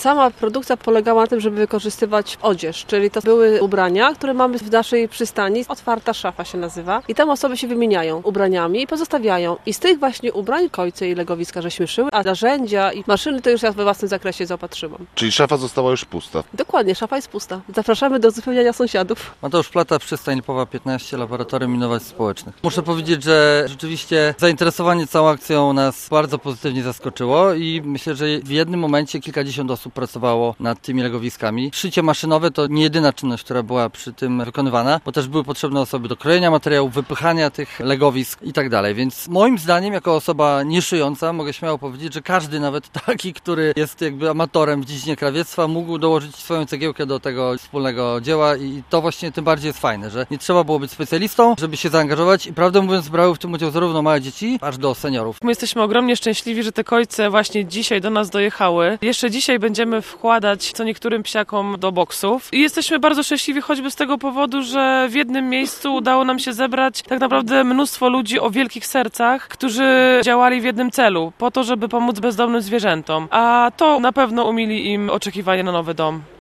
Sama produkcja polegała na tym, żeby wykorzystywać odzież, czyli to były ubrania, które mamy w naszej przystani. Otwarta szafa się nazywa i tam osoby się wymieniają ubraniami i pozostawiają. I z tych właśnie ubrań kojce i legowiska żeśmy szyły, a narzędzia i maszyny to już ja we własnym zakresie zaopatrzyłam. Czyli szafa została już pusta? Dokładnie, szafa jest pusta. Zapraszamy do uzupełniania sąsiadów. Mateusz Plata, Przystań Lipowa 15, Laboratorium Innowacji Społecznych. Muszę powiedzieć, że rzeczywiście zainteresowanie całą akcją nas bardzo pozytywnie zaskoczyło i myślę, że w jednym momencie kilkadziesiąt osób pracowało nad tymi legowiskami. Szycie maszynowe to nie jedyna czynność, która była przy tym wykonywana, bo też były potrzebne osoby do krojenia materiałów, wypychania tych legowisk i tak dalej. Więc moim zdaniem, jako osoba nieszyjąca, mogę śmiało powiedzieć, że każdy, nawet taki, który jest jakby amatorem w dziedzinie krawiectwa, mógł dołożyć swoją cegiełkę do tego wspólnego dzieła i to właśnie tym bardziej jest fajne, że nie trzeba było być specjalistą, żeby się zaangażować i prawdę mówiąc brały w tym udział zarówno małe dzieci, aż do seniorów. My jesteśmy ogromnie szczęśliwi, że te kojce właśnie dzisiaj do nas dojechały. Jeszcze dzisiaj będziemy wkładać co niektórym psiakom do boksów i jesteśmy bardzo szczęśliwi choćby z tego powodu, że w jednym miejscu udało nam się zebrać tak naprawdę mnóstwo ludzi o wielkich sercach, którzy działali w jednym celu, po to, żeby pomóc bezdomnym zwierzętom, a to na pewno umili im oczekiwanie na nowy dom.